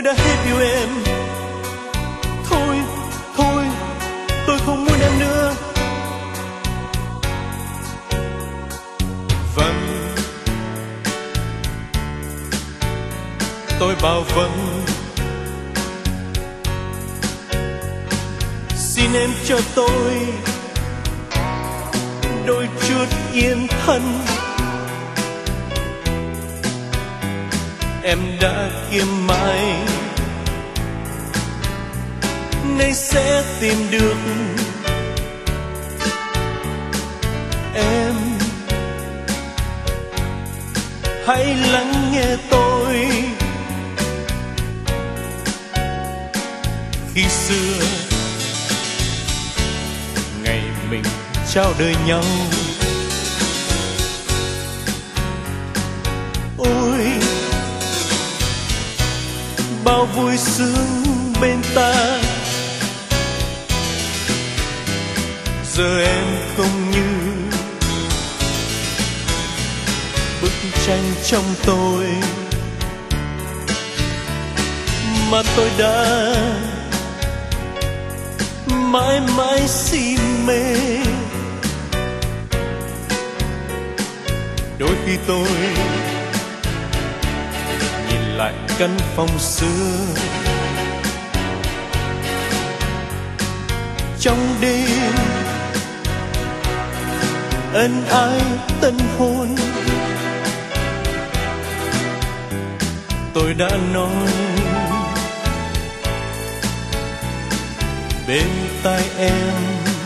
đã hết yêu em. Thôi, thôi, tôi không muốn em nữa. Vâng, tôi bảo vâng. Xin em cho tôi đôi chút yên thân. Em đã kiếm mãi, nay sẽ tìm được em. Hãy lắng nghe tôi. Khi xưa ngày mình trao đời nhau, ôi bao vui sướng bên ta. Giờ em không như bức tranh trong tôi, mà tôi đã mãi mãi si mê. Đôi khi tôi nhìn lại căn phòng xưa, trong đêm ân ái tân hôn. Tôi đã nói bên tai em,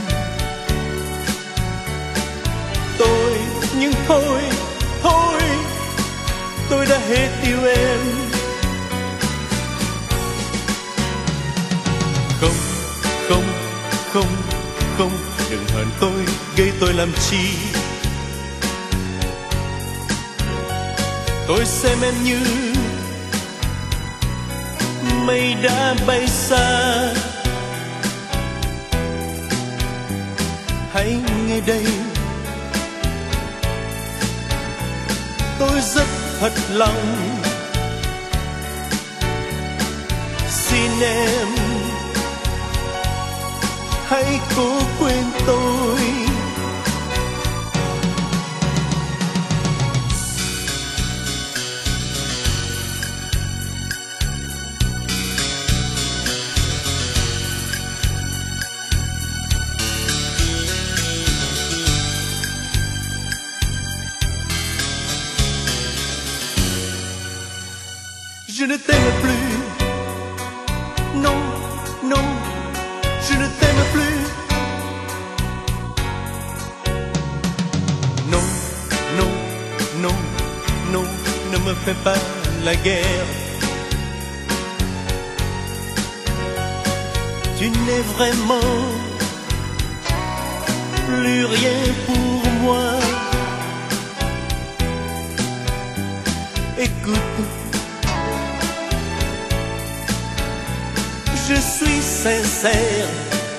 nhưng thôi, thôi, tôi đã hết yêu em. Không, không, không, không, đừng hờn tôi, gây tôi làm chi. Tôi xem em như mây đã bay xa. Hãy nghe đây, tôi rất thật lòng. Xin em hãy cố quên tôi. Je ne t'aime plus. Non, non, je ne t'aime plus. Non, non, non, non, ne me fais pas la guerre. Tu n'es vraiment plus rien pour moi. Écoute, je suis sincère.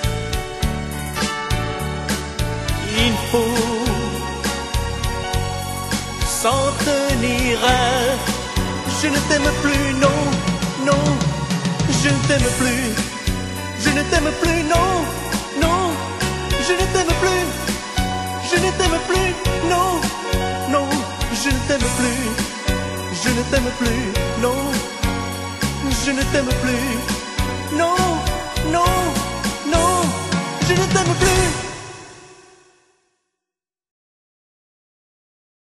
Il faut s'en tenir à. Je ne t'aime plus, non, non. Je ne t'aime plus. Je ne t'aime plus, non, non. Je ne t'aime plus. Je ne t'aime plus, non, non. Je ne t'aime plus. Je ne t'aime plus, non. Je ne t'aime plus.